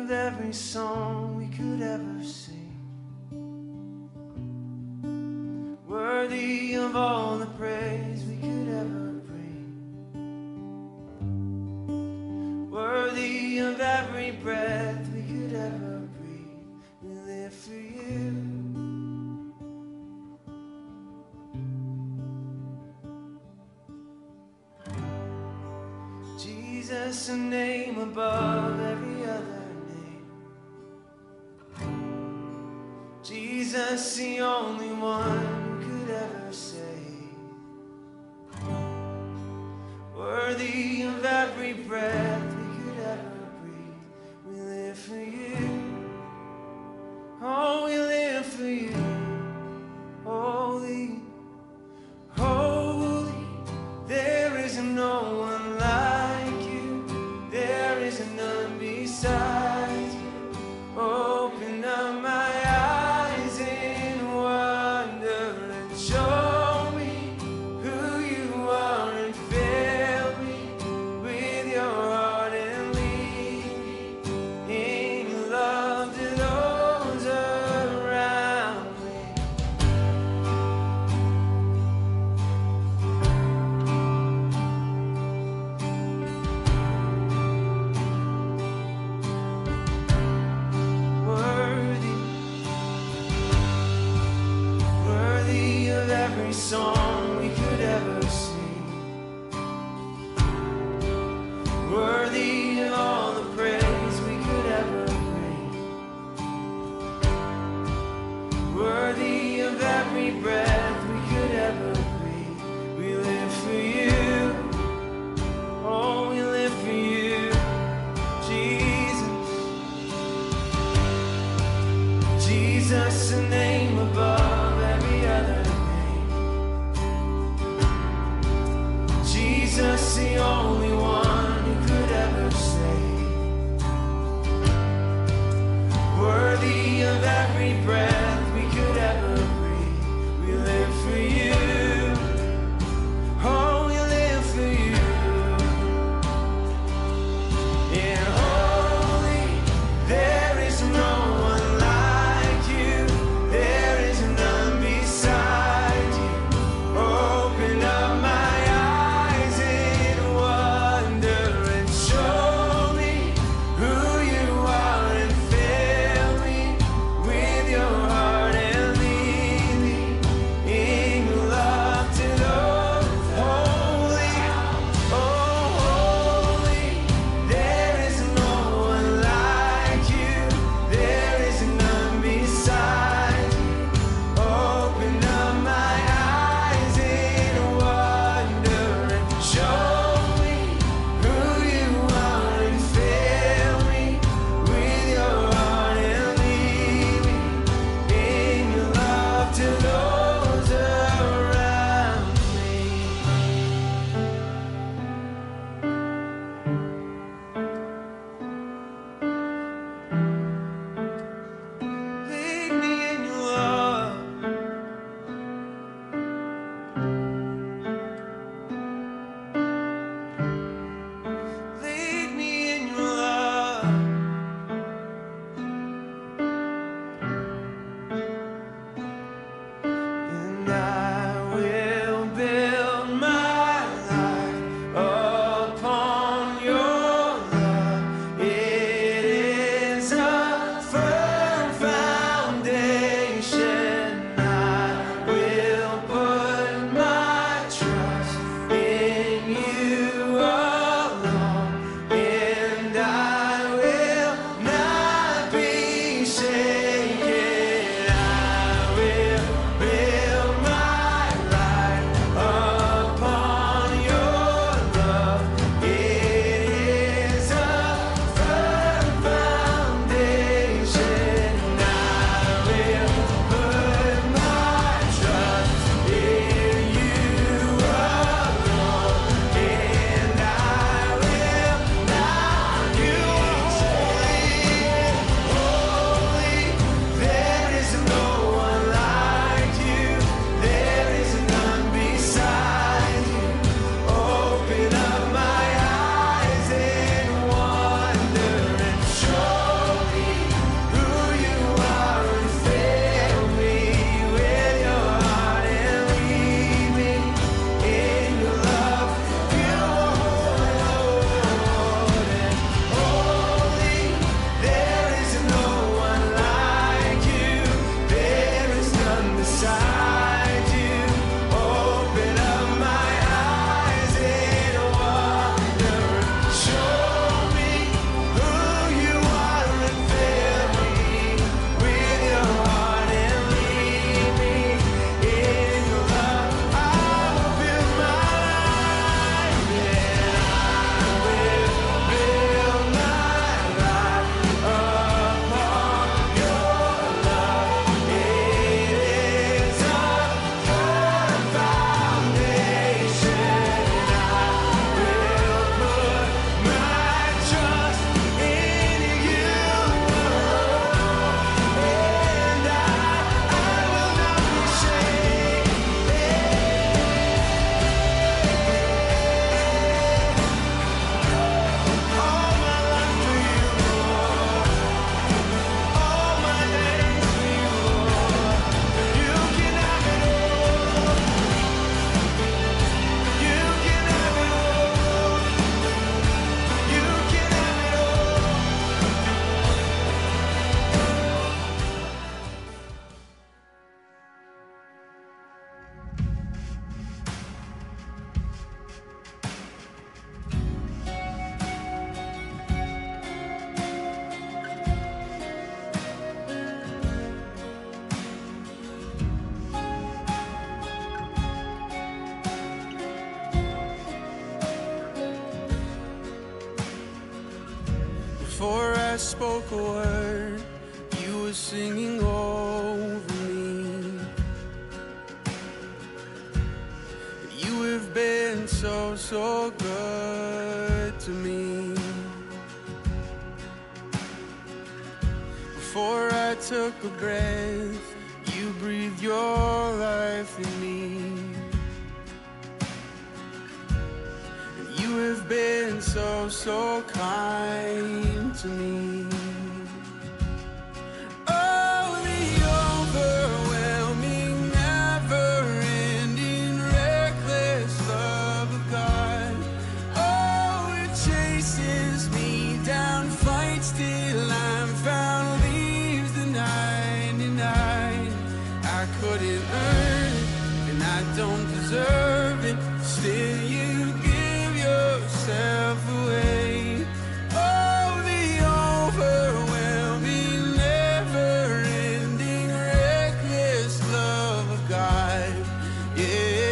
of every song we could ever sing, worthy of all the praise we could ever bring, worthy of every breath we could ever breathe. We live for you. Jesus, a name above every other name. Jesus, the only one who could ever save, worthy of every breath we could ever breathe. We live for you. Oh, we live for you. Holy, holy, there is no one like you. There is none beside you. Open up my eyes in wonder and show me who you are, and fill me with your heart and lead me in your love to those around me. Before I spoke a word, you were singing over me. You have been so, so good to me. Before I took a breath, you breathed your life in me. And you have been so, so kind to me. Oh, the overwhelming, never-ending, reckless love of God. Oh, it chases me down, fights till I'm found, leaves the 99. I couldn't earn it, and I don't deserve it. Still, you give yourself away. Oh, the overwhelming, never-ending, reckless love of God. Yeah.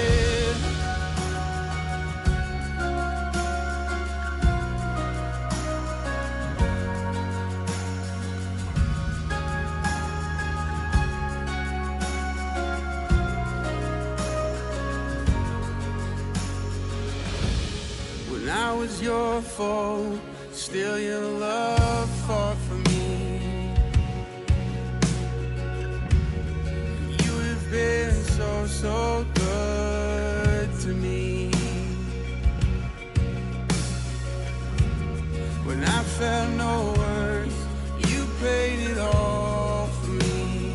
When I was your foe, still your love fought for me. You have been so, so good to me. When I felt no worth, you paid it all for me.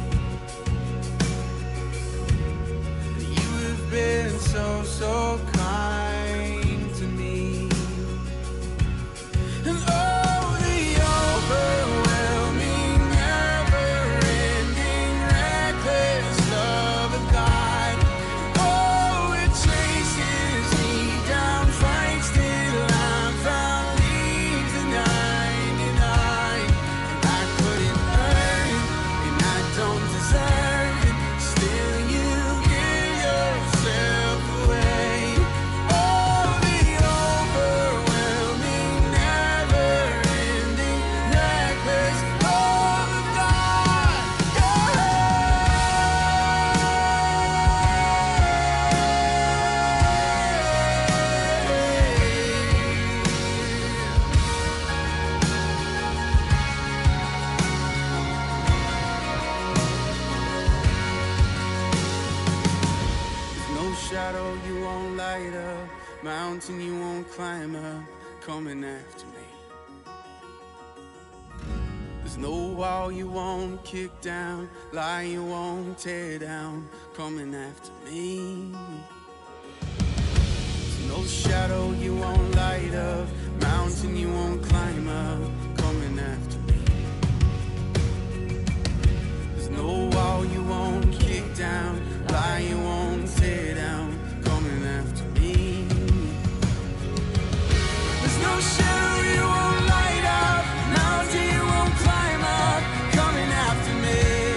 You have been so, so kind to me. And oh, the overwhelming, never-ending, reckless love of God. Oh, it chases me down, fights till I'm found, leaves the 99. And I couldn't earn it, and I don't deserve it. Still, you give yourself away. Oh, the overwhelming, never-ending, reckless love of God. There's no shadow you won't light up, mountain you won't climb up, coming after me. There's no wall you won't kick down, lie you won't tear down, coming after me. There's no shadow you won't light up, mountain you won't climb up, coming after me. There's no wall you won't kick down, lie you won't tear down, coming after me. There's no shadow you won't light up, mountain you won't climb up, coming after me.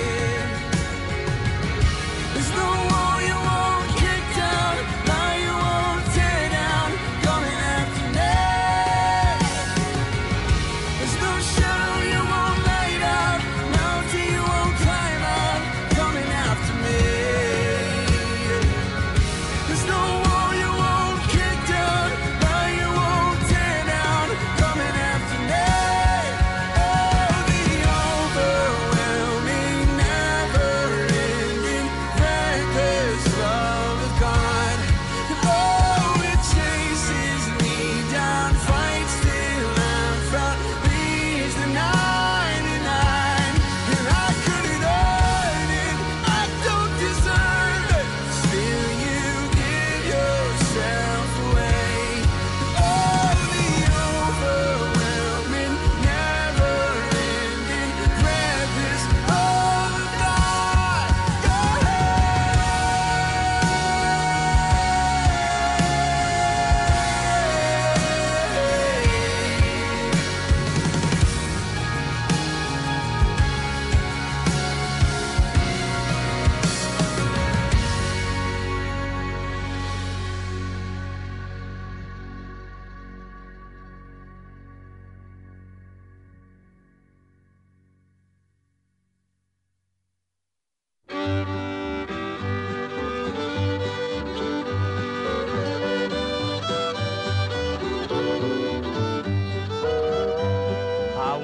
There's no wall you won't kick down, lie you won't tear down, coming after me.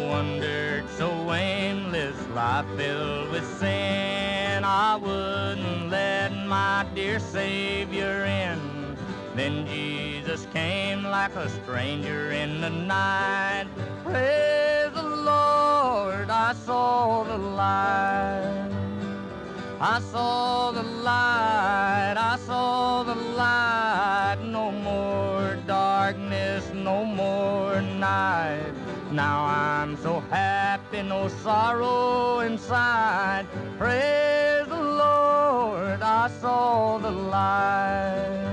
wandered so aimless, life filled with sin. I wouldn't let my dear Savior in. Then Jesus came like a stranger in the night. Praise the Lord, I saw the light. I saw the light, I saw the light. No more darkness, no more night. Now I'm so happy, no sorrow inside. Praise the Lord, I saw the light.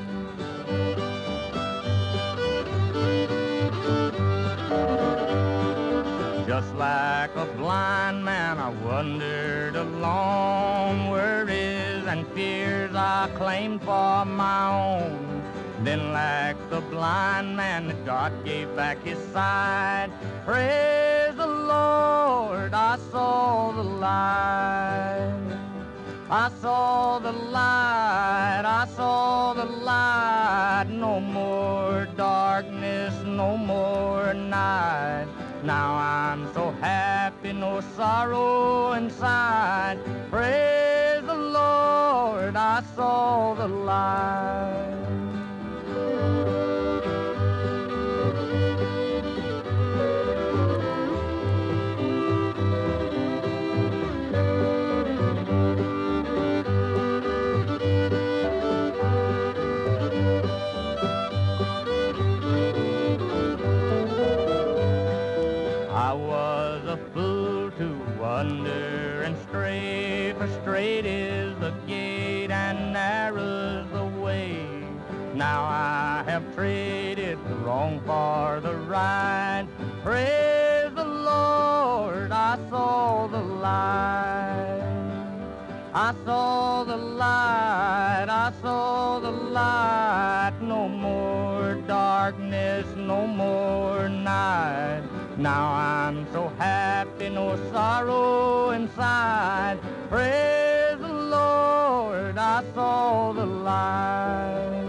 Just like a blind man, I wandered along, worries and fears I claimed for my own. Then like the blind man, God gave back his sight. Praise the Lord, I saw the light. I saw the light, I saw the light. No more darkness, no more night. Now I'm so happy, no sorrow inside. Praise the Lord, I saw the light. I was a fool to wander and stray, for straight is the gate and narrow's the way. Now I have traded the wrong for the right. Praise the Lord, I saw the light. I saw the light, I saw the light. No more darkness, no more night. Now I'm so happy, no sorrow inside. Praise the Lord, I saw the light.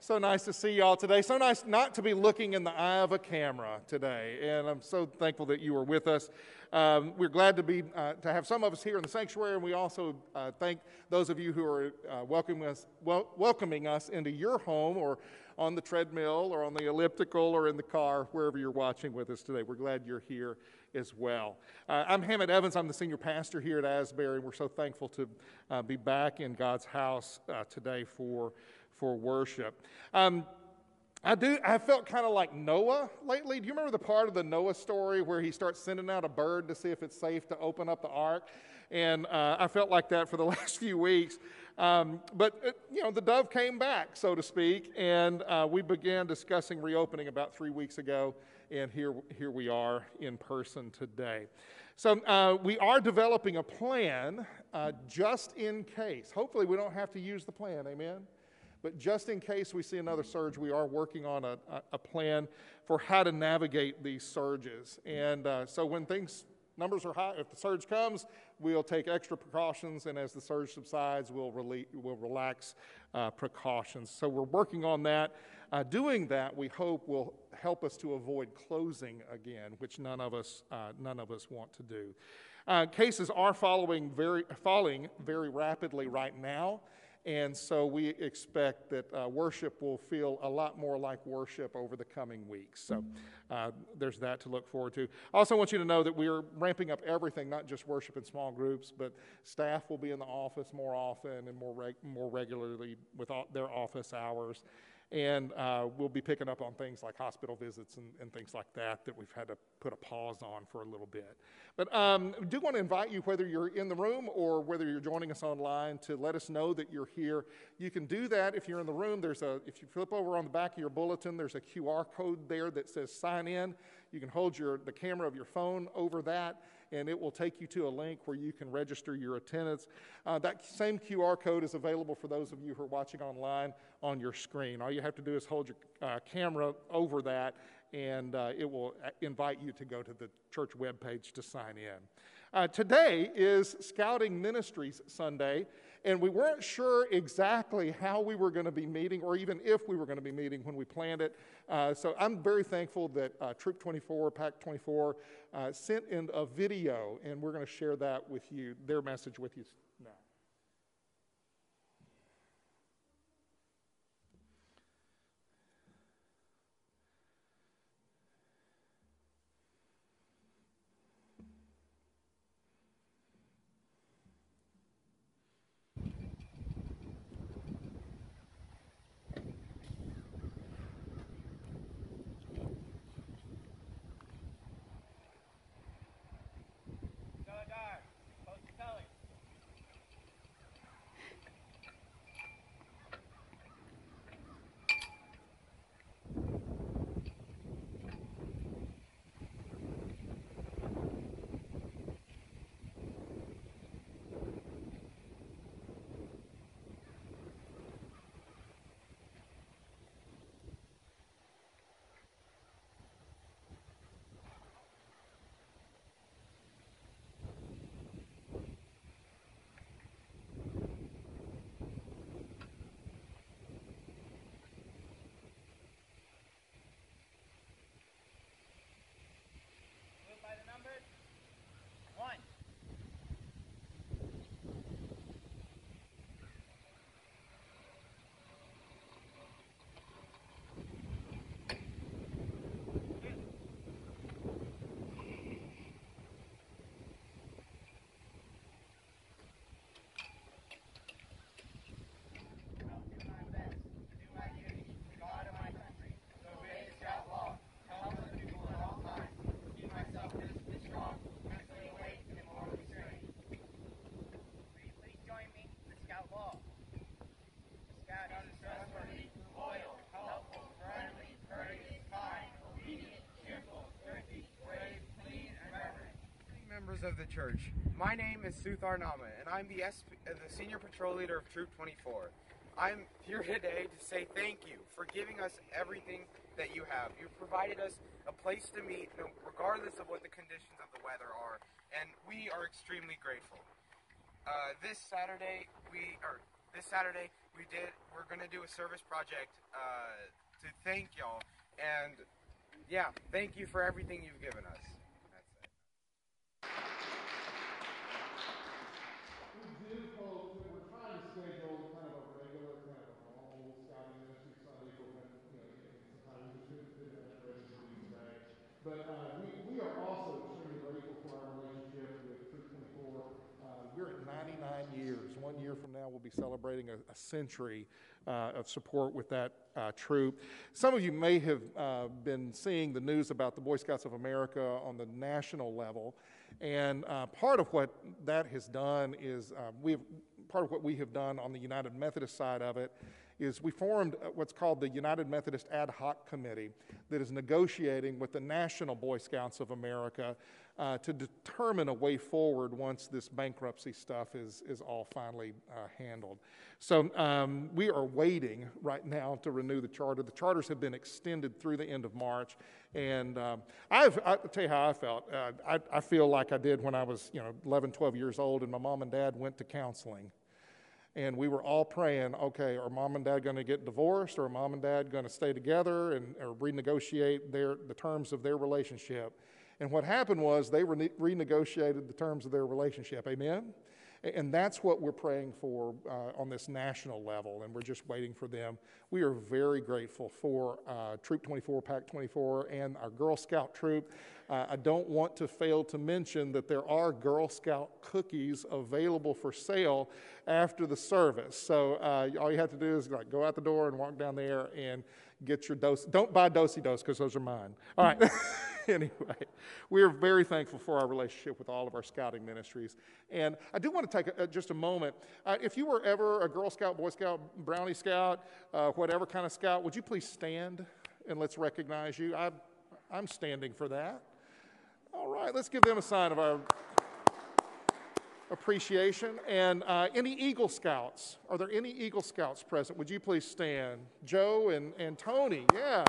So nice to see y'all today. So nice not to be looking in the eye of a camera today. And I'm so thankful that you are with us. We're glad to have some of us here in the sanctuary, and we also thank those of you who are welcoming us into your home or on the treadmill or on the elliptical or in the car, wherever you're watching with us today. We're glad you're here as well. I'm Hammond Evans. I'm the senior pastor here at Asbury, and we're so thankful to be back in God's house today for worship. I felt kind of like Noah lately. Do you remember the part of the Noah story where he starts sending out a bird to see if it's safe to open up the ark? And I felt like that for the last few weeks. But the dove came back, so to speak, and we began discussing reopening about 3 weeks ago, and here we are in person today. So we are developing a plan just in case. Hopefully we don't have to use the plan, amen? But just in case we see another surge, we are working on a plan for how to navigate these surges. And so when numbers are high, if the surge comes, we'll take extra precautions, and as the surge subsides, we'll relax precautions. So we're working on that. Doing that, we hope, will help us to avoid closing again, which none of us want to do. Cases are falling very rapidly right now. And so we expect that worship will feel a lot more like worship over the coming weeks. So there's that to look forward to. I also want you to know that we are ramping up everything, not just worship in small groups, but staff will be in the office more often and more regularly with their office hours. And we'll be picking up on things like hospital visits and things like that we've had to put a pause on for a little bit. But I do want to invite you, whether you're in the room or whether you're joining us online, to let us know that you're here. You can do that if you're in the room. If you flip over on the back of your bulletin, there's a QR code there that says sign in. You can hold the camera of your phone over that, and it will take you to a link where you can register your attendance. That same QR code is available for those of you who are watching online on your screen. All you have to do is hold your camera over that, and it will invite you to go to the church webpage to sign in. Today is Scouting Ministries Sunday, and we weren't sure exactly how we were going to be meeting or even if we were going to be meeting when we planned it. So I'm very thankful that Troop 24, Pack 24, sent in a video, and we're going to share that with you, their message with you now. Of the church. My name is Suthar Nama, and I'm the senior patrol leader of Troop 24. I'm here today to say thank you for giving us everything that you have. You've provided us a place to meet, regardless of what the conditions of the weather are, and we are extremely grateful. This Saturday we're going to do a service project to thank y'all. And yeah, thank you for everything you've given us. That's it. We do hope that we're trying to schedule kind of a regular, kind of a normal scouting ministry Sunday for when, sometimes we just didn't have it ready to do today. But we are also extremely grateful for our relationship with Troop 24. We're at 99 years. 1 year from now, we'll be celebrating a century of support with that troop. Some of you may have been seeing the news about the Boy Scouts of America on the national level, and part of what that has done is part of what we have done on the United Methodist side of it is we formed what's called the United Methodist Ad Hoc Committee that is negotiating with the National Boy Scouts of America to determine a way forward once this bankruptcy stuff is all finally handled. So we are waiting right now to renew the charter. The charters have been extended through the end of March, and I'll tell you how I felt. I feel like I did when I was 11, 12 years old, and my mom and dad went to counseling. And we were all praying, okay, are mom and dad going to get divorced, or are mom and dad going to stay together or renegotiate the terms of their relationship? And what happened was they renegotiated the terms of their relationship. Amen? And that's what we're praying for on this national level, and we're just waiting for them. We are very grateful for Troop 24, Pac 24, and our Girl Scout troop. I don't want to fail to mention that there are Girl Scout cookies available for sale after the service. So all you have to do is go out the door and walk down there and get your dose. Don't buy Dosey-Dos because those are mine. All right. Anyway, we are very thankful for our relationship with all of our scouting ministries. And I do want to take just a moment. If you were ever a Girl Scout, Boy Scout, Brownie Scout, whatever kind of scout, would you please stand and let's recognize you? I'm standing for that. All right, let's give them a sign of our appreciation. And any Eagle Scouts? Are there any Eagle Scouts present? Would you please stand? Joe and Tony, yeah.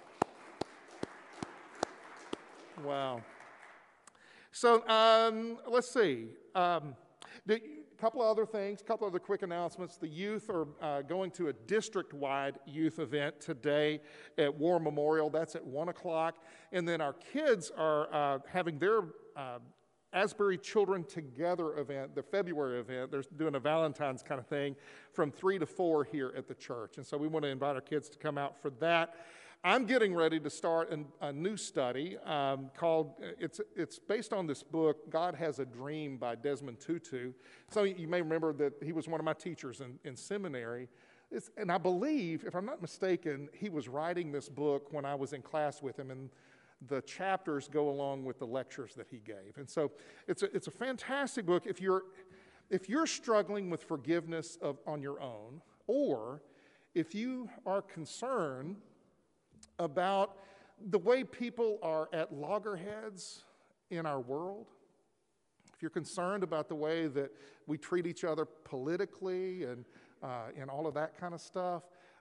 Wow. So let's see. A couple of other things, a couple of other quick announcements. The youth are going to a district-wide youth event today at War Memorial. That's at 1 o'clock. And then our kids are having their Asbury Children Together event, the February event. They're doing a Valentine's kind of thing from 3 to 4 here at the church. And so we want to invite our kids to come out for that. I'm getting ready to start a new study called, it's based on this book, God Has a Dream by Desmond Tutu. So you may remember that he was one of my teachers in seminary. And I believe, if I'm not mistaken, he was writing this book when I was in class with him, and the chapters go along with the lectures that he gave. And so it's a fantastic book. If you're struggling with forgiveness on your own, or if you are concerned about the way people are at loggerheads in our world, if you're concerned about the way that we treat each other politically and all of that kind of stuff,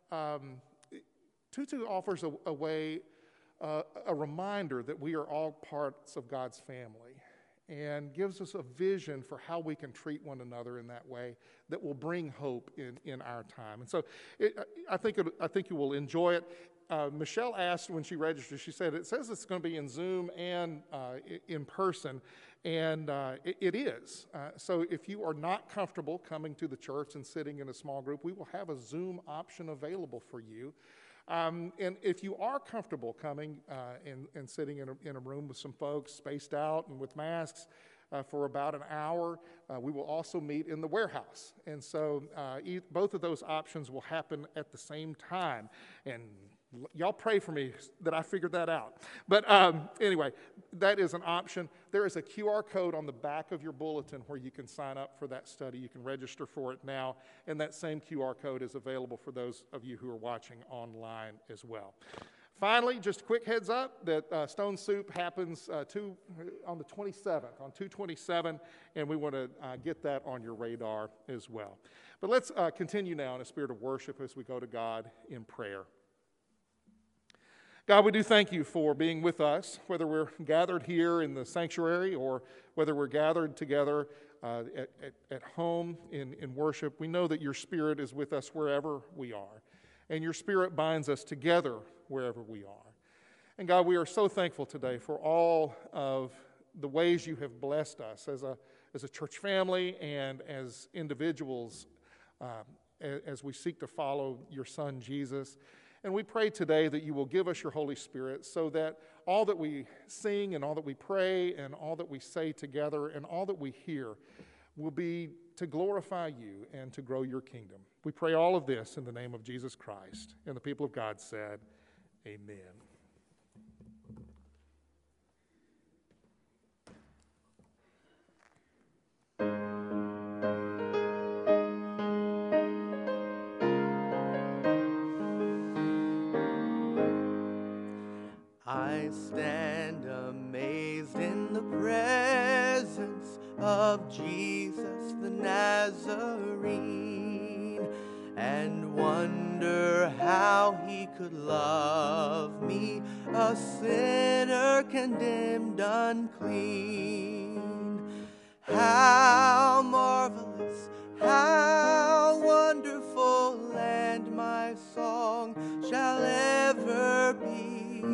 Tutu offers a way, a reminder that we are all parts of God's family, and gives us a vision for how we can treat one another in that way that will bring hope in our time. And so I think you will enjoy it. Michelle asked when she registered, she said, it says it's going to be in Zoom and in person, and it is. So if you are not comfortable coming to the church and sitting in a small group, we will have a Zoom option available for you. And if you are comfortable coming and sitting in a room with some folks spaced out and with masks for about an hour, we will also meet in the warehouse. And so both of those options will happen at the same time. And y'all pray for me that I figured that out. But anyway, that is an option. There is a QR code on the back of your bulletin where you can sign up for that study. You can register for it now, and that same QR code is available for those of you who are watching online as well. Finally, just a quick heads up that Stone Soup happens on the 27th, on 2/27, and we want to get that on your radar as well. But let's continue now in a spirit of worship as we go to God in prayer. God, we do thank you for being with us, whether we're gathered here in the sanctuary or whether we're gathered together at home in worship, we know that your Spirit is with us wherever we are. And your Spirit binds us together wherever we are. And God, we are so thankful today for all of the ways you have blessed us as a church family and as individuals as we seek to follow your Son, Jesus. And we pray today that you will give us your Holy Spirit so that all that we sing and all that we pray and all that we say together and all that we hear will be to glorify you and to grow your kingdom. We pray all of this in the name of Jesus Christ. And the people of God said, amen. I stand amazed in the presence of Jesus the Nazarene and wonder how he could love me, a sinner condemned unclean. How marvelous, how wonderful, and my song shall ever be.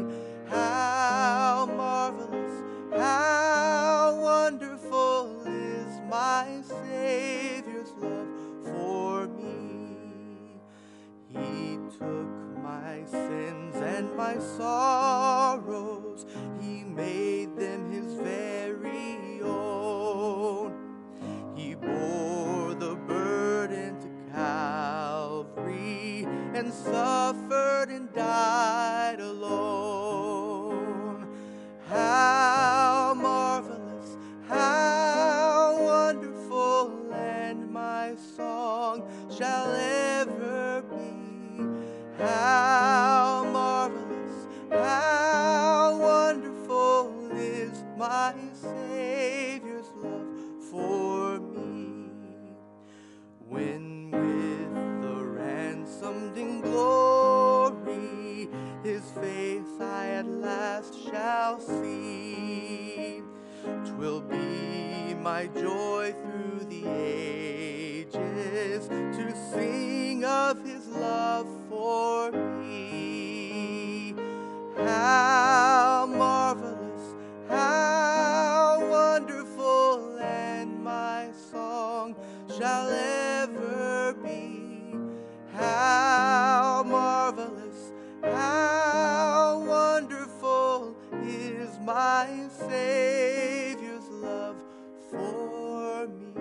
How marvelous, how wonderful is my Savior's love for me. He took my sins and my sorrows, he made them his very own. He bore the burden to Calvary and suffered and died alone. How marvelous, how wonderful, and my song shall ever be. How marvelous, how wonderful is my Savior's love for me. When with the ransomed in glory his face I at last shall see, 'twill be my joy through the ages to sing of his love for me. How marvelous, how wonderful, and my song shall ever be. How marvelous, how wonderful is my Savior's love for me.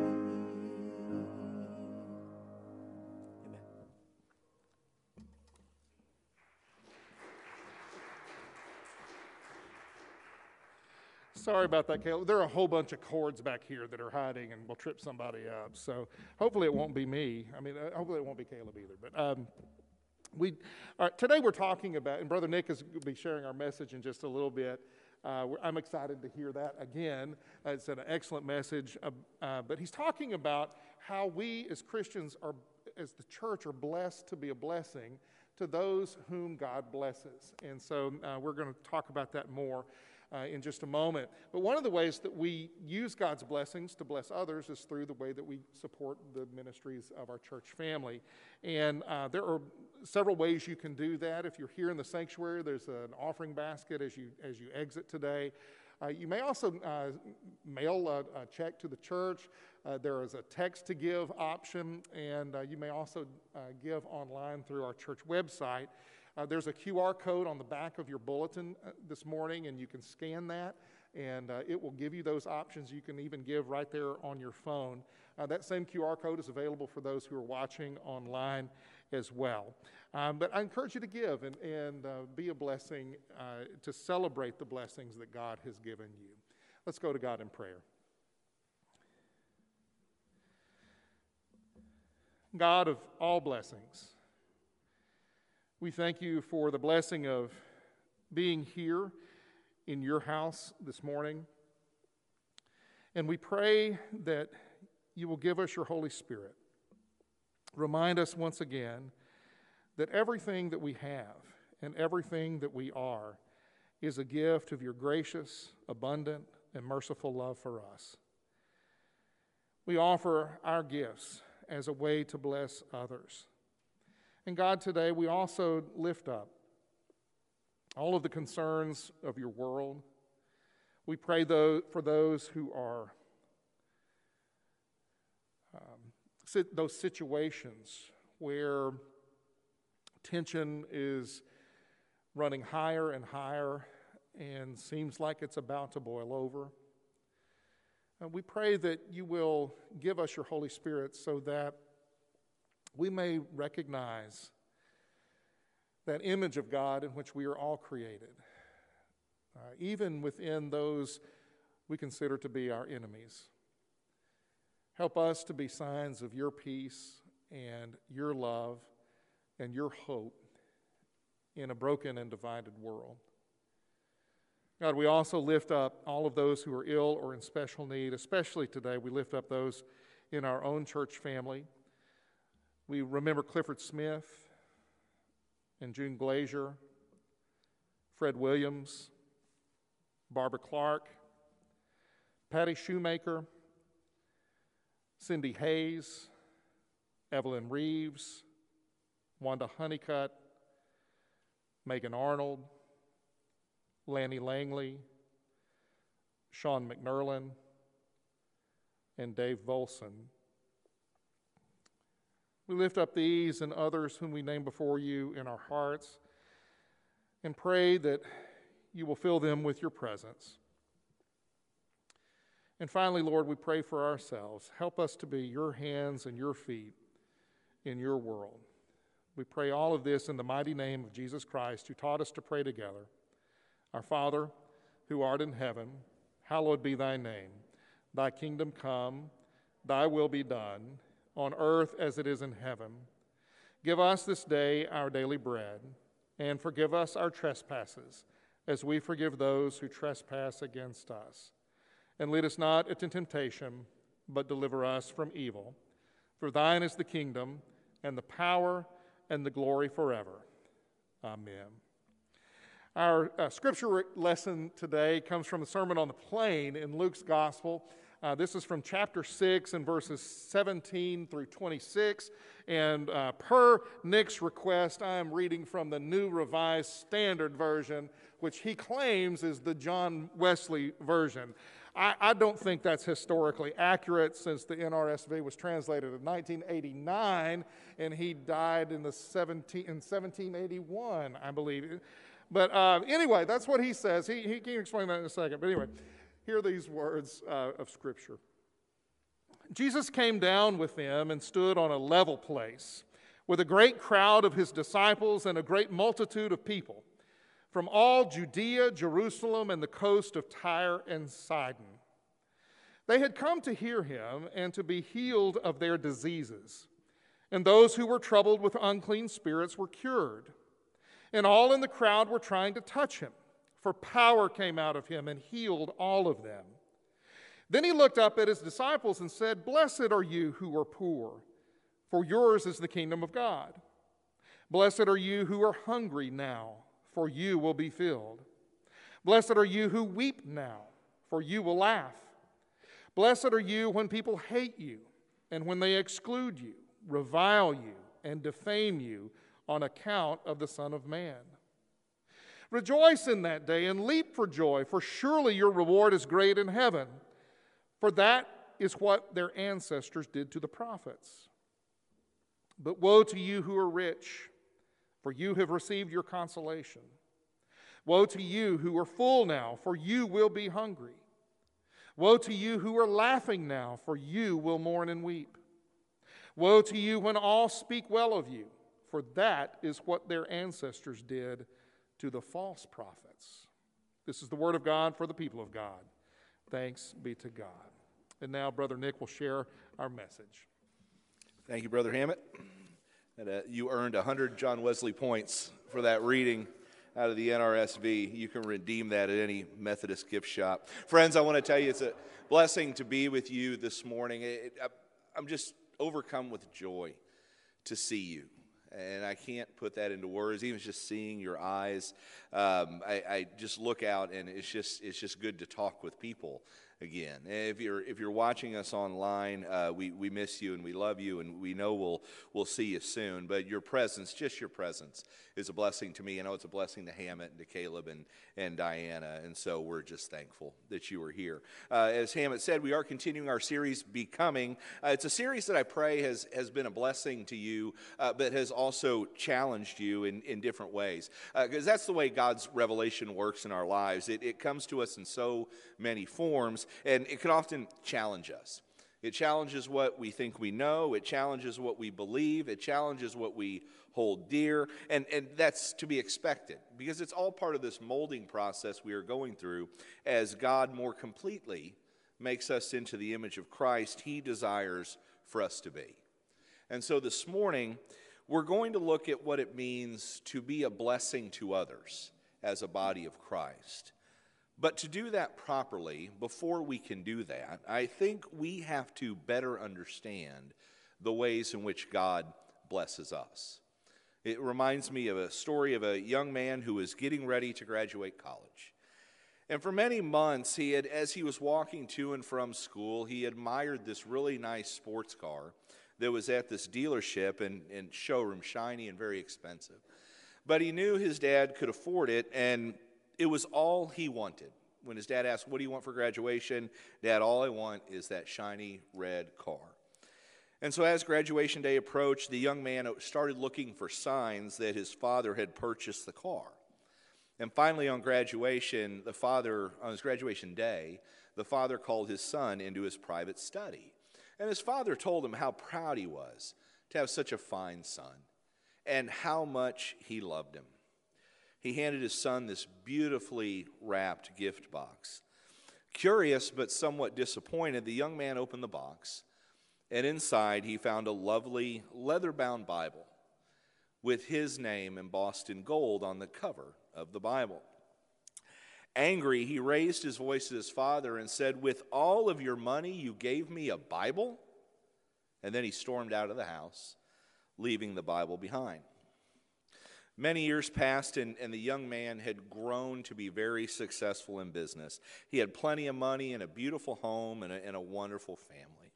Amen. Sorry about that, Caleb. There are a whole bunch of cords back here that are hiding and will trip somebody up. So hopefully it won't be me. Hopefully it won't be Caleb either. But today we're talking about, and Brother Nick is going to be sharing our message in just a little bit. I'm excited to hear that again. It's an excellent message. But he's talking about how we as Christians are, as the church, are blessed to be a blessing to those whom God blesses. And so we're going to talk about that more in just a moment. But one of the ways that we use God's blessings to bless others is through the way that we support the ministries of our church family. And there are several ways you can do that. If you're here in the sanctuary, there's an offering basket as you exit today. You may also mail a check to the church. There is a text to give option, and you may also give online through our church website. There's a QR code on the back of your bulletin this morning, and you can scan that, and it will give you those options. You can even give right there on your phone. That same QR code is available for those who are watching online as well. But I encourage you to give and be a blessing to celebrate the blessings that God has given you. Let's go to God in prayer. God of all blessings, we thank you for the blessing of being here in your house this morning. And we pray that you will give us your Holy Spirit. Remind us once again that everything that we have and everything that we are is a gift of your gracious, abundant, and merciful love for us. We offer our gifts as a way to bless others. And God, today we also lift up all of the concerns of your world. We pray for those who are those situations where tension is running higher and higher and seems like it's about to boil over. We pray that you will give us your Holy Spirit so that we may recognize that image of God in which we are all created, even within those we consider to be our enemies. Help us to be signs of your peace and your love and your hope in a broken and divided world. God, we also lift up all of those who are ill or in special need. Especially today, we lift up those in our own church family. We remember Clifford Smith and June Glazier, Fred Williams, Barbara Clark, Patty Shoemaker, Cindy Hayes, Evelyn Reeves, Wanda Honeycutt, Megan Arnold, Lanny Langley, Sean McNerlin, and Dave Volson. We lift up these and others whom we name before you in our hearts and pray that you will fill them with your presence. And finally, Lord, we pray for ourselves. Help us to be your hands and your feet in your world. We pray all of this in the mighty name of Jesus Christ, who taught us to pray together. Our Father, who art in heaven, hallowed be thy name. Thy kingdom come, thy will be done, on earth as it is in heaven. Give us this day our daily bread, and forgive us our trespasses, as we forgive those who trespass against us. And lead us not into temptation, but deliver us from evil. For thine is the kingdom, and the power, and the glory forever. Amen. Our scripture lesson today comes from the Sermon on the Plain in Luke's Gospel. This is from chapter 6 and verses 17 through 26. And per Nick's request, I am reading from the New Revised Standard Version, which he claims is the John Wesley version. I don't think that's historically accurate, since the NRSV was translated in 1989 and he died in 1781, I believe. But anyway, that's what he says. He can explain that in a second. But anyway, hear these words of Scripture. Jesus came down with them and stood on a level place with a great crowd of his disciples and a great multitude of people from all Judea, Jerusalem, and the coast of Tyre and Sidon. They had come to hear him and to be healed of their diseases. And those who were troubled with unclean spirits were cured. And all in the crowd were trying to touch him, for power came out of him and healed all of them. Then he looked up at his disciples and said, "Blessed are you who are poor, for yours is the kingdom of God. Blessed are you who are hungry now, for you will be filled. Blessed are you who weep now, for you will laugh. Blessed are you when people hate you, and when they exclude you, revile you, and defame you on account of the Son of Man. Rejoice in that day and leap for joy, for surely your reward is great in heaven. For that is what their ancestors did to the prophets. But woe to you who are rich, for you have received your consolation. Woe to you who are full now, for you will be hungry. Woe to you who are laughing now, for you will mourn and weep. Woe to you when all speak well of you, for that is what their ancestors did to the false prophets." This is the word of God for the people of God. Thanks be to God. And now Brother Nick will share our message. Thank you, Brother Hammett. And, you earned 100 John Wesley points for that reading out of the NRSV. You can redeem that at any Methodist gift shop. Friends, I want to tell you it's a blessing to be with you this morning. I'm just overcome with joy to see you. And I can't put that into words. Even just seeing your eyes, I just look out, and it's just good to talk with people again. If you're watching us online, we miss you and we love you, and we know we'll see you soon. But your presence, just your presence, is a blessing to me. I know it's a blessing to Hammett and to Caleb and Diana, and so we're just thankful that you are here. As Hammett said, we are continuing our series, Becoming. It's a series that I pray has been a blessing to you, but has also challenged you in different ways. Because that's the way God's revelation works in our lives. It comes to us in so many forms, and it can often challenge us. It challenges what we think we know. It challenges what we believe. It challenges what we hold dear. And that's to be expected, because it's all part of this molding process we are going through as God more completely makes us into the image of Christ He desires for us to be. And so this morning, we're going to look at what it means to be a blessing to others as a body of Christ. But to do that properly, before we can do that, I think we have to better understand the ways in which God blesses us. It reminds me of a story of a young man who was getting ready to graduate college. And for many months, as he was walking to and from school, he admired this really nice sports car that was at this dealership and showroom, shiny and very expensive. But he knew his dad could afford it, and it was all he wanted. When his dad asked, "What do you want for graduation?" "Dad, all I want is that shiny red car." And so as graduation day approached, the young man started looking for signs that his father had purchased the car. And finally on his graduation day, the father called his son into his private study. And his father told him how proud he was to have such a fine son and how much he loved him. He handed his son this beautifully wrapped gift box. Curious but somewhat disappointed, the young man opened the box, and inside he found a lovely leather-bound Bible with his name embossed in gold on the cover of the Bible. Angry, he raised his voice to his father and said, "With all of your money, you gave me a Bible?" And then he stormed out of the house, leaving the Bible behind. Many years passed, and the young man had grown to be very successful in business. He had plenty of money and a beautiful home and a wonderful family.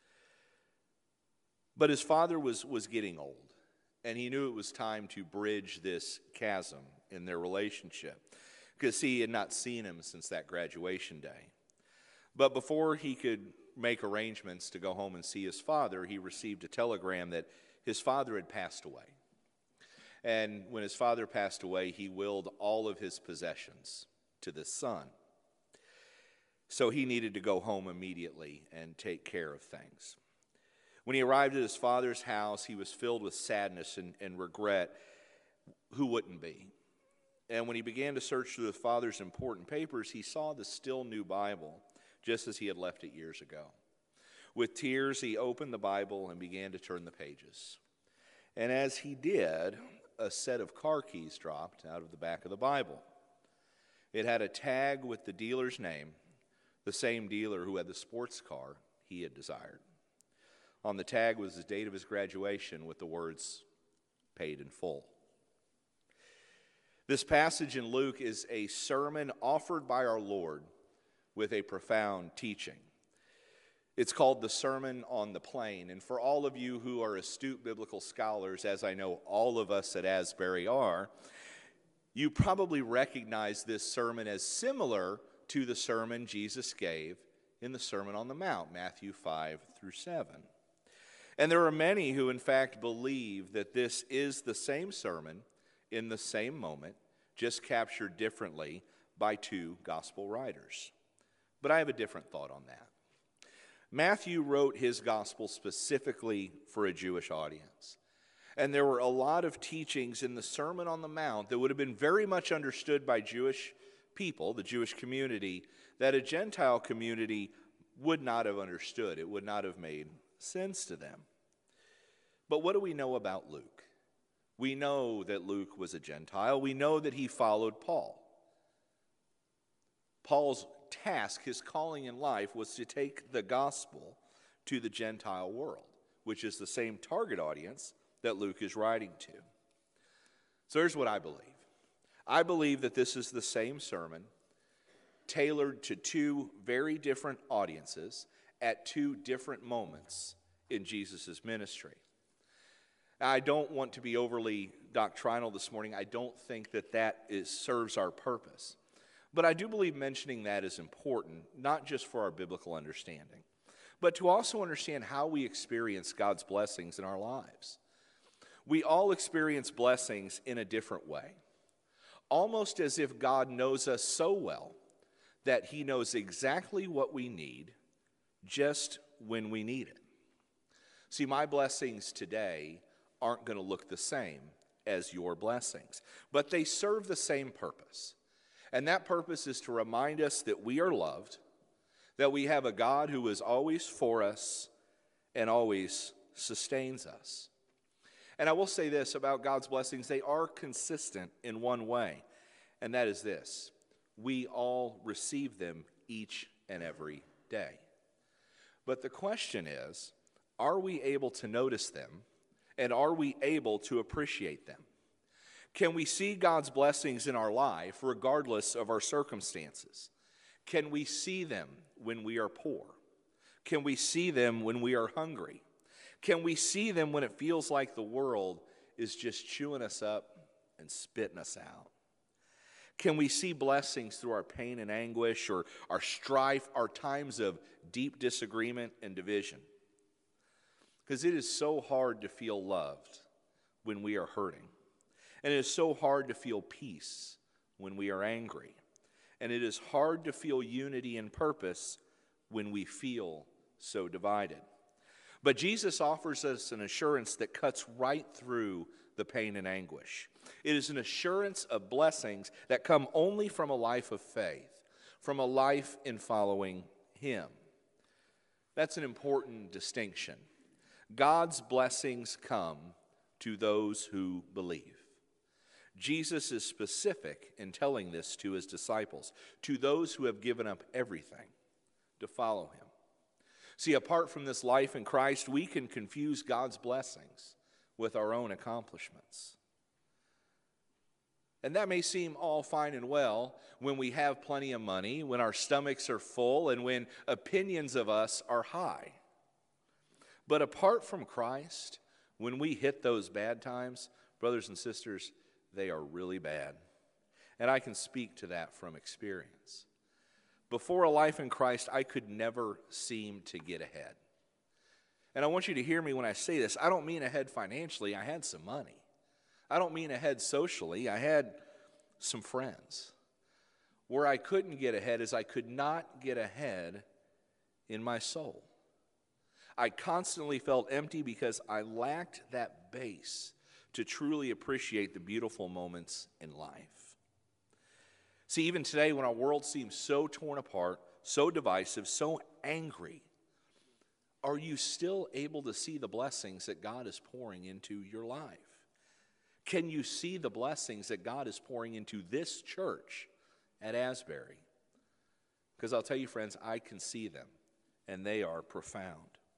But his father was getting old, and he knew it was time to bridge this chasm in their relationship, because he had not seen him since that graduation day. But before he could make arrangements to go home and see his father, he received a telegram that his father had passed away. And when his father passed away, he willed all of his possessions to this son. So he needed to go home immediately and take care of things. When he arrived at his father's house, he was filled with sadness and regret. Who wouldn't be? And when he began to search through his father's important papers, he saw the still new Bible, just as he had left it years ago. With tears, he opened the Bible and began to turn the pages. And as he did, a set of car keys dropped out of the back of the Bible. It had a tag with the dealer's name, the same dealer who had the sports car he had desired. On the tag was the date of his graduation with the words, "Paid in full." This passage in Luke is a sermon offered by our Lord with a profound teaching. It's called the Sermon on the Plain. And for all of you who are astute biblical scholars, as I know all of us at Asbury are, you probably recognize this sermon as similar to the sermon Jesus gave in the Sermon on the Mount, Matthew 5-7. And there are many who in fact believe that this is the same sermon in the same moment, just captured differently by two gospel writers. But I have a different thought on that. Matthew wrote his gospel specifically for a Jewish audience. And there were a lot of teachings in the Sermon on the Mount that would have been very much understood by Jewish people, the Jewish community, that a Gentile community would not have understood. It would not have made sense to them. But what do we know about Luke? We know that Luke was a Gentile. We know that he followed Paul. Paul's task, his calling in life, was to take the gospel to the Gentile world, which is the same target audience that Luke is writing to. So here's what I believe. I believe that this is the same sermon tailored to two very different audiences at two different moments in Jesus' ministry. I don't want to be overly doctrinal this morning. I don't think that serves our purpose. But I do believe mentioning that is important, not just for our biblical understanding, but to also understand how we experience God's blessings in our lives. We all experience blessings in a different way, almost as if God knows us so well that he knows exactly what we need just when we need it. See, my blessings today aren't going to look the same as your blessings, but they serve the same purpose. And that purpose is to remind us that we are loved, that we have a God who is always for us and always sustains us. And I will say this about God's blessings: they are consistent in one way, and that is this: we all receive them each and every day. But the question is, are we able to notice them, and are we able to appreciate them? Can we see God's blessings in our life regardless of our circumstances? Can we see them when we are poor? Can we see them when we are hungry? Can we see them when it feels like the world is just chewing us up and spitting us out? Can we see blessings through our pain and anguish, or our strife, our times of deep disagreement and division? Because it is so hard to feel loved when we are hurting. And it is so hard to feel peace when we are angry. And it is hard to feel unity and purpose when we feel so divided. But Jesus offers us an assurance that cuts right through the pain and anguish. It is an assurance of blessings that come only from a life of faith, from a life in following him. That's an important distinction. God's blessings come to those who believe. Jesus is specific in telling this to his disciples, to those who have given up everything to follow him. See, apart from this life in Christ, we can confuse God's blessings with our own accomplishments. And that may seem all fine and well when we have plenty of money, when our stomachs are full, and when opinions of us are high. But apart from Christ, when we hit those bad times, brothers and sisters, they are really bad. And I can speak to that from experience. Before a life in Christ, I could never seem to get ahead. And I want you to hear me when I say this. I don't mean ahead financially. I had some money. I don't mean ahead socially. I had some friends. Where I couldn't get ahead is I could not get ahead in my soul. I constantly felt empty because I lacked that base to truly appreciate the beautiful moments in life. See, even today, when our world seems so torn apart, so divisive, so angry, are you still able to see the blessings that God is pouring into your life? Can you see the blessings that God is pouring into this church at Asbury? Because I'll tell you, friends, I can see them, and they are profound.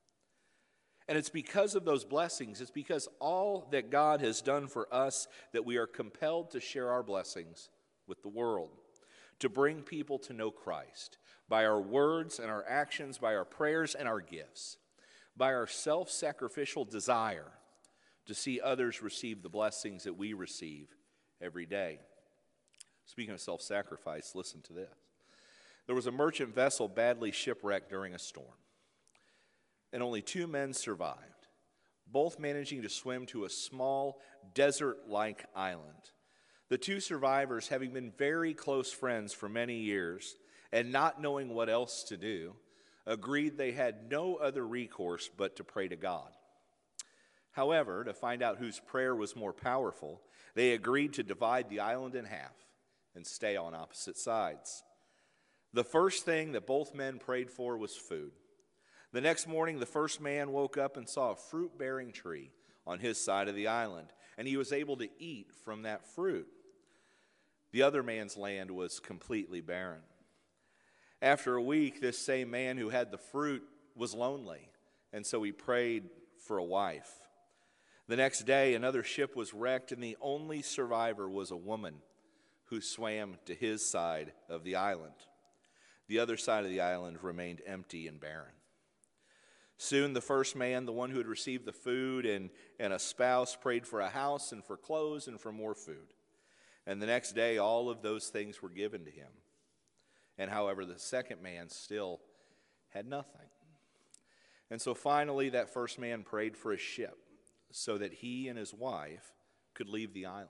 And it's because of those blessings, it's because all that God has done for us that we are compelled to share our blessings with the world, to bring people to know Christ by our words and our actions, by our prayers and our gifts, by our self-sacrificial desire to see others receive the blessings that we receive every day. Speaking of self-sacrifice, listen to this. There was a merchant vessel badly shipwrecked during a storm, and only 2 men survived, both managing to swim to a small desert-like island. The 2 survivors, having been very close friends for many years and not knowing what else to do, agreed they had no other recourse but to pray to God. However, to find out whose prayer was more powerful, they agreed to divide the island in half and stay on opposite sides. The first thing that both men prayed for was food. The next morning, the first man woke up and saw a fruit-bearing tree on his side of the island, and he was able to eat from that fruit. The other man's land was completely barren. After a week, this same man who had the fruit was lonely, and so he prayed for a wife. The next day, another ship was wrecked, and the only survivor was a woman who swam to his side of the island. The other side of the island remained empty and barren. Soon the first man, the one who had received the food and a spouse, prayed for a house and for clothes and for more food. And the next day all of those things were given to him. And however, the second man still had nothing. And so finally that first man prayed for a ship so that he and his wife could leave the island.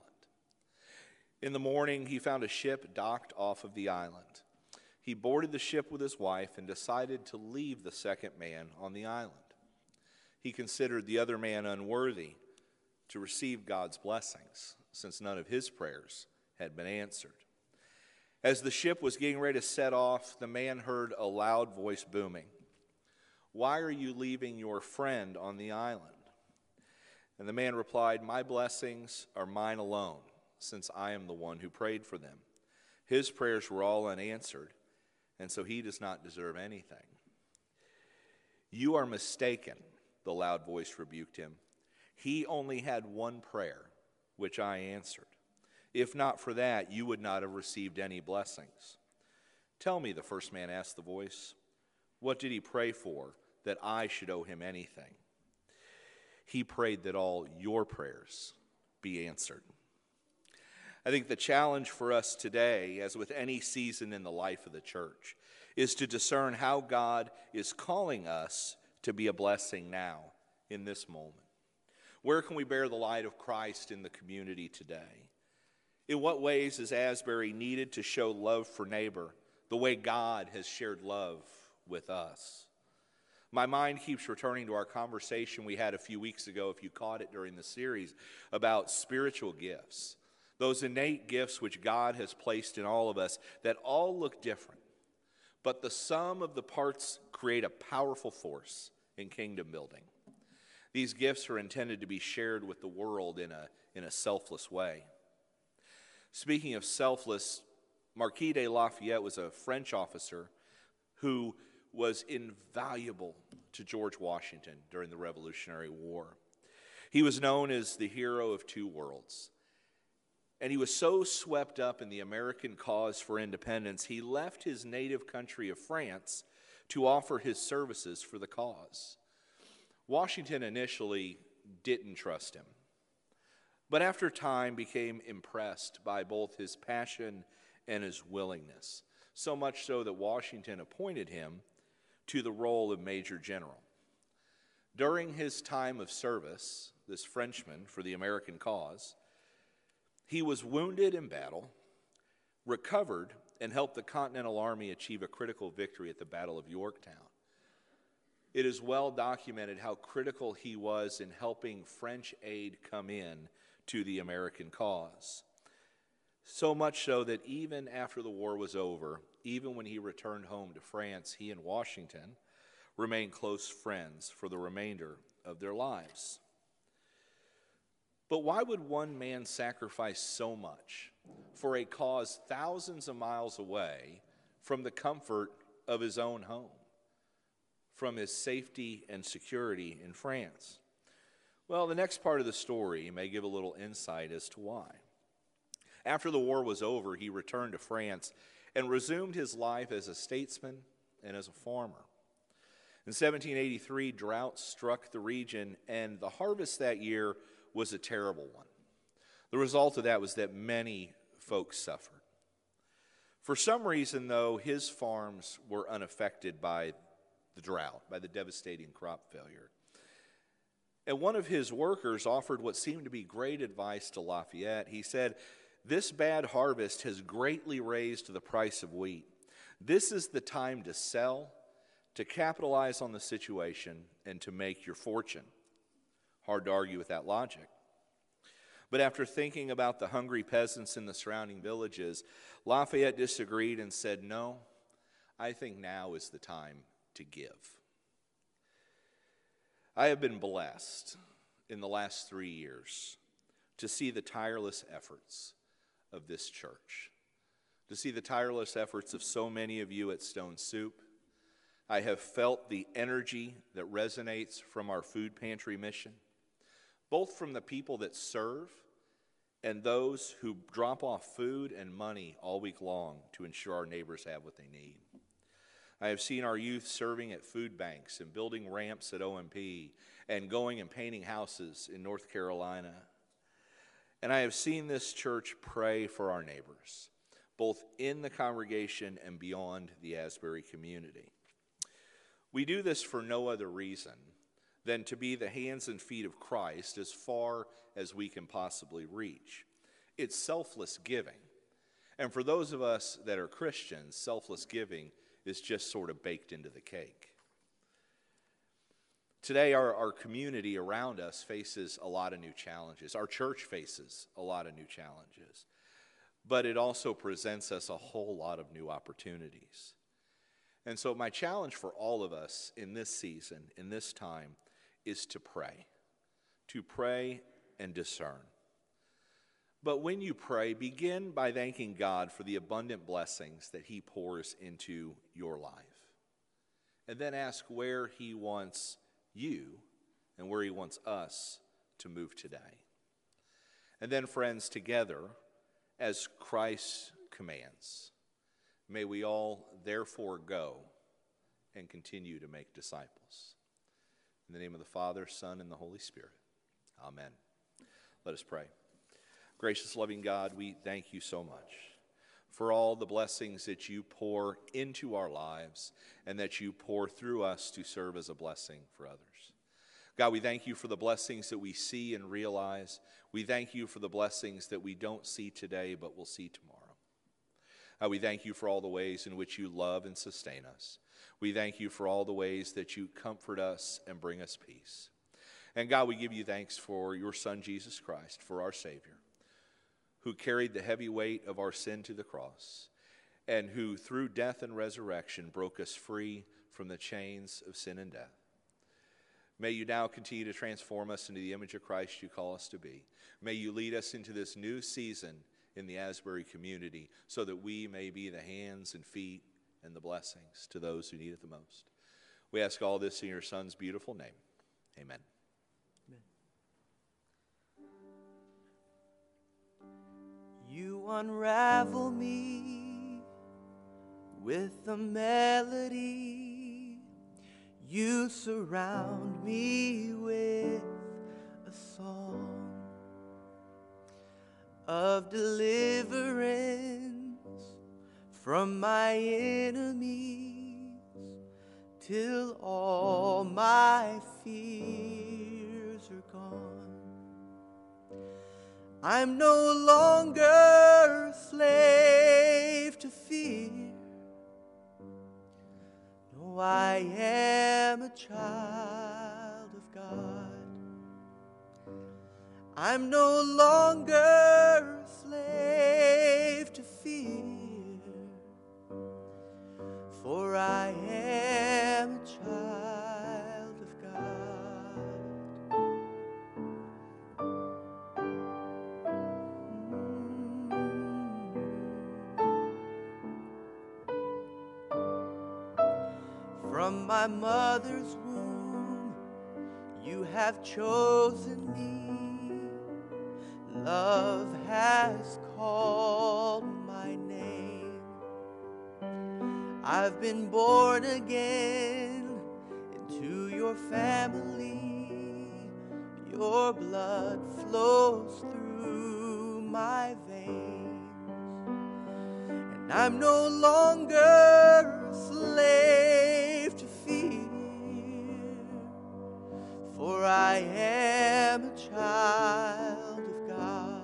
In the morning he found a ship docked off of the island. He boarded the ship with his wife and decided to leave the second man on the island. He considered the other man unworthy to receive God's blessings, since none of his prayers had been answered. As the ship was getting ready to set off, the man heard a loud voice booming, "Why are you leaving your friend on the island?" And the man replied, "My blessings are mine alone, since I am the one who prayed for them. His prayers were all unanswered, and so he does not deserve anything." "You are mistaken," the loud voice rebuked him. "He only had one prayer, which I answered. If not for that, you would not have received any blessings." "Tell me," the first man asked the voice, "what did he pray for that I should owe him anything?" "He prayed that all your prayers be answered." I think the challenge for us today, as with any season in the life of the church, is to discern how God is calling us to be a blessing now in this moment. Where can we bear the light of Christ in the community today? In what ways is Asbury needed to show love for neighbor the way God has shared love with us? My mind keeps returning to our conversation we had a few weeks ago, if you caught it during the series, about spiritual gifts. Those innate gifts which God has placed in all of us that all look different, but the sum of the parts create a powerful force in kingdom building. These gifts are intended to be shared with the world in a selfless way. Speaking of selfless, Marquis de Lafayette was a French officer who was invaluable to George Washington during the Revolutionary War. He was known as the hero of two worlds. And he was so swept up in the American cause for independence, he left his native country of France to offer his services for the cause. Washington initially didn't trust him, but after time became impressed by both his passion and his willingness, so much so that Washington appointed him to the role of Major General. During his time of service, this Frenchman for the American cause, he was wounded in battle, recovered, and helped the Continental Army achieve a critical victory at the Battle of Yorktown. It is well documented how critical he was in helping French aid come in to the American cause. So much so that even after the war was over, even when he returned home to France, he and Washington remained close friends for the remainder of their lives. But why would one man sacrifice so much for a cause thousands of miles away from the comfort of his own home, from his safety and security in France? Well, the next part of the story may give a little insight as to why. After the war was over, he returned to France and resumed his life as a statesman and as a farmer. In 1783, drought struck the region, and the harvest that year was a terrible one. The result of that was that many folks suffered. For some reason, though, his farms were unaffected by the drought, by the devastating crop failure. And one of his workers offered what seemed to be great advice to Lafayette. He said, "This bad harvest has greatly raised the price of wheat. This is the time to sell, to capitalize on the situation, and to make your fortune." Hard to argue with that logic. But after thinking about the hungry peasants in the surrounding villages, Lafayette disagreed and said, "No, I think now is the time to give." I have been blessed in the last 3 years to see the tireless efforts of this church, to see the tireless efforts of so many of you at Stone Soup. I have felt the energy that resonates from our food pantry mission, both from the people that serve and those who drop off food and money all week long to ensure our neighbors have what they need. I have seen our youth serving at food banks and building ramps at OMP and going and painting houses in North Carolina. And I have seen this church pray for our neighbors, both in the congregation and beyond the Asbury community. We do this for no other reason than to be the hands and feet of Christ as far as we can possibly reach. It's selfless giving. And for those of us that are Christians, selfless giving is just sort of baked into the cake. Today, our community around us faces a lot of new challenges. Our church faces a lot of new challenges. But it also presents us a whole lot of new opportunities. And so my challenge for all of us in this season, in this time, is to pray and discern. But when you pray, begin by thanking God for the abundant blessings that he pours into your life. And then ask where he wants you and where he wants us to move today. And then, friends, together, as Christ commands, may we all therefore go and continue to make disciples. In the name of the Father, Son, and the Holy Spirit. Amen. Let us pray. Gracious, loving God, we thank you so much for all the blessings that you pour into our lives and that you pour through us to serve as a blessing for others. God, we thank you for the blessings that we see and realize. We thank you for the blessings that we don't see today but will see tomorrow. We thank you for all the ways in which you love and sustain us. We thank you for all the ways that you comfort us and bring us peace. And God, we give you thanks for your Son, Jesus Christ, for our Savior, who carried the heavy weight of our sin to the cross, and who through death and resurrection broke us free from the chains of sin and death. May you now continue to transform us into the image of Christ you call us to be. May you lead us into this new season in the Asbury community so that we may be the hands and feet and the blessings to those who need it the most. We ask all this in your Son's beautiful name. Amen. You unravel me with a melody. You surround me with a song of deliverance from my enemies till all my fears are gone. I'm no longer a slave to fear. No, I am a child of God. I'm no longer a slave to fear, for I am a child of God. From my mother's womb, you have chosen me. Love has called my name. I've been born again into your family. Your blood flows through my veins, and I'm no longer a slave to fear, for I am a child of God.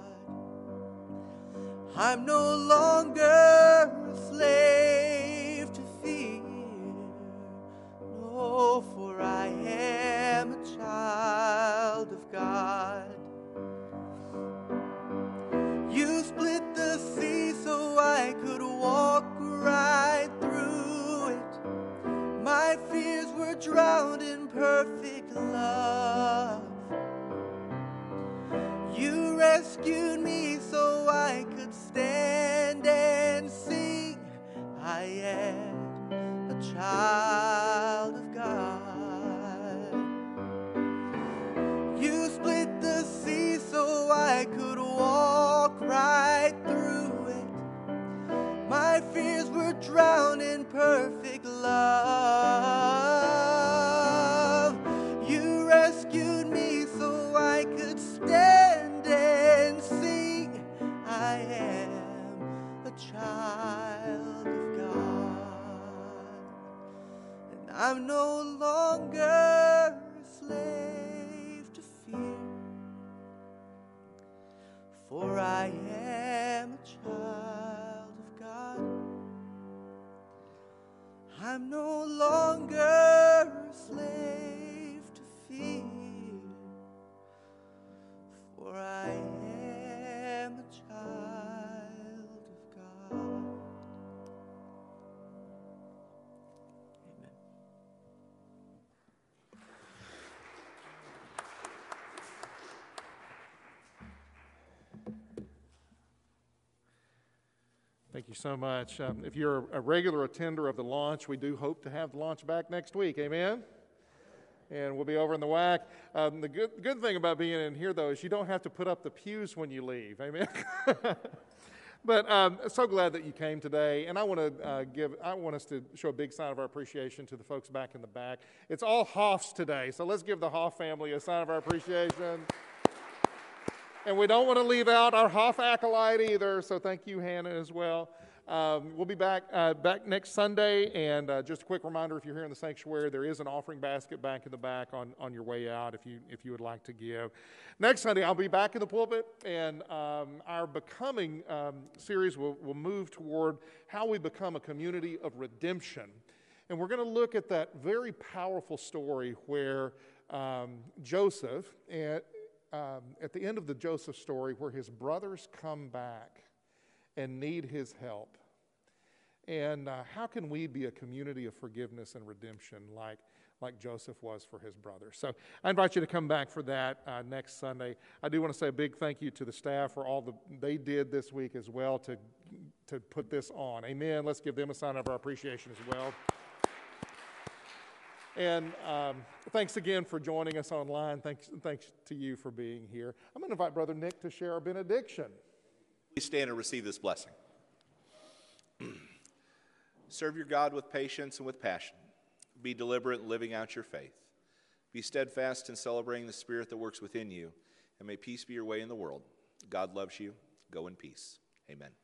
I'm no longer a slave to fear, no, for I am a child of God. You split the sea so I could walk right through it. My fears were drowned in perfect love. You rescued me so I could stand and sing. I am a child of God. You split the sea so I could walk right through it. My fears were drowned in perfect love. love. You rescued me so I could stand and sing. I am a child of God, and I'm no longer a slave to fear, for I am a child of God. I'm no longer a slave to fear, for I am a child of God. Amen. Thank you so much. If you're a regular attender of the launch, we do hope to have the launch back next week. Amen? And we'll be over in the WAC. The good thing about being in here, though, is you don't have to put up the pews when you leave. Amen? But so glad that you came today, and I want us to show a big sign of our appreciation to the folks back in the back. It's all Hoffs today, so let's give the Hoff family a sign of our appreciation. And we don't want to leave out our Hoff acolyte either, so thank you, Hannah, as well. We'll be back next Sunday, and just a quick reminder, if you're here in the sanctuary, there is an offering basket back in the back on your way out if you would like to give. Next Sunday, I'll be back in the pulpit, and our Becoming series will move toward how we become a community of redemption. And we're going to look at that very powerful story where Joseph, at the end of the Joseph story, where his brothers come back and need his help. And how can we be a community of forgiveness and redemption like Joseph was for his brothers? So I invite you to come back for that next Sunday. I do want to say a big thank you to the staff for all they did this week as well to put this on. Amen. Let's give them a sign of our appreciation as well. And thanks again for joining us online. Thanks to you for being here. I'm going to invite Brother Nick to share our benediction. Please stand and receive this blessing. Serve your God with patience and with passion. Be deliberate in living out your faith. Be steadfast in celebrating the Spirit that works within you, and may peace be your way in the world. God loves you. Go in peace. Amen.